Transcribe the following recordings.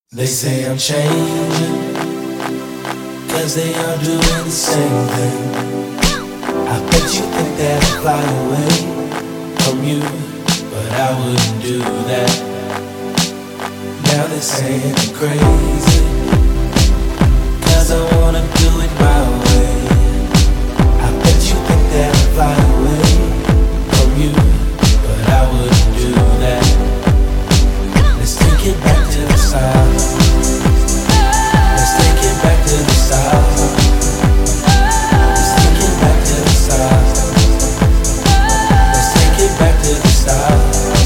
They say I'm changing, cause they all doing the same thing. I bet you think that I'd fly away from you, but I wouldn't do that. Now they're saying I'm crazy, cause I wanna do it my way. I bet you think that I'd fly away from you, but I wouldn't do that. Let's take it back to the south. Let's take it back to the south. Let's take it back to the south. Let's take it back to the south.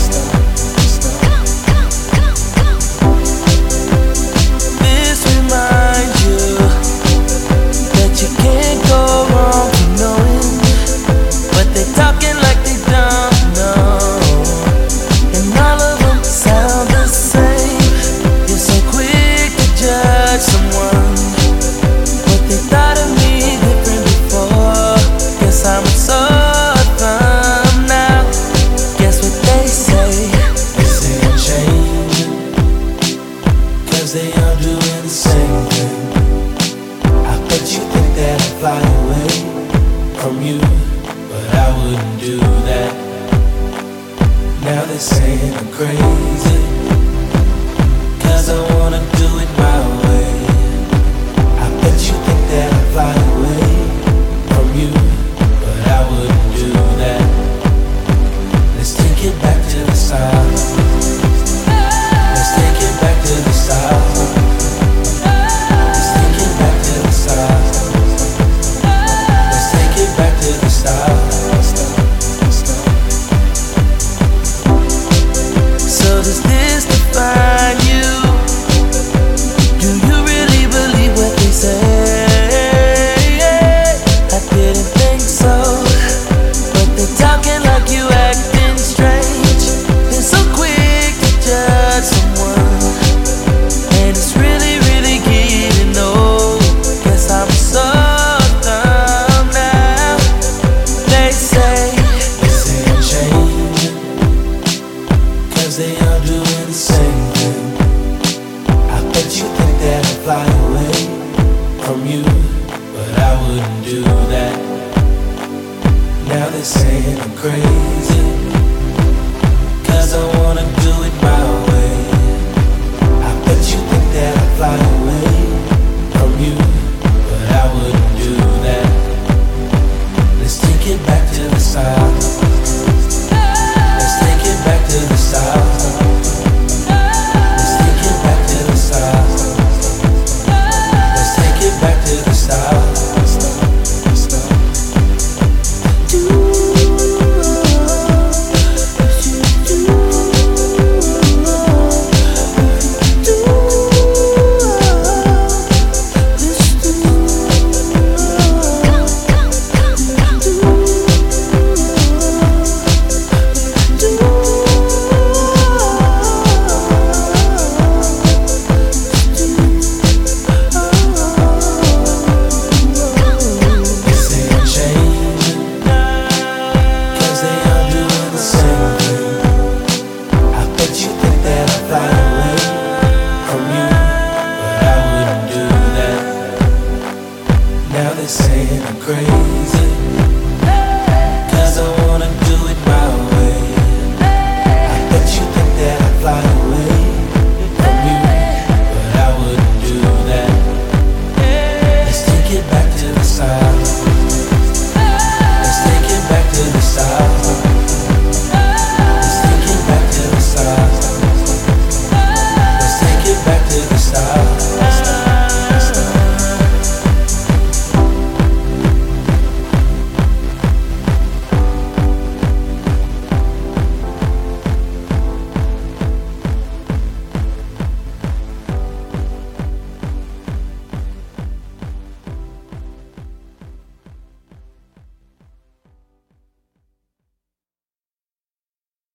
This reminds you that you can't go wrong for knowing, but they talking like they don't know, and all of them sound the same. You're so quick to judge someone, but they thought of me different before. Guess I'm so dumb now. Guess what they say? They say I'm changing, cause they all doing the same thing. I bet you think that I'd fly away from you, but I wouldn't do that. Now they're saying I'm crazy, cause I wanna do it my way. I bet you think that I'd fly away from you, but I wouldn't do that. Let's take it back to the south. Let's take it back to the south. Let's take it back to the south. Let's take it back to the south. So does this define you? Do you really believe what they say? I didn't think so, but they're talking like you acting strange. They're so quick to judge someone, and it's really, really getting old. Guess I'm so dumb now. They say I'm changing, cause they all doing the same thing. I bet you think that I'd fly away from you, but I wouldn't do that. Now they're saying I'm crazy, cause I wanna do it my way. I bet you think that I'd fly away from you, but I wouldn't do that. Let's take it back to the south. Let's take it back to the south. Let's take it back to the south. Let's take it back to the south. They say I'm changing, cause they all doing the same thing. I bet you think that I'd fly away from you, but I wouldn't do that. Now they're saying I'm crazy,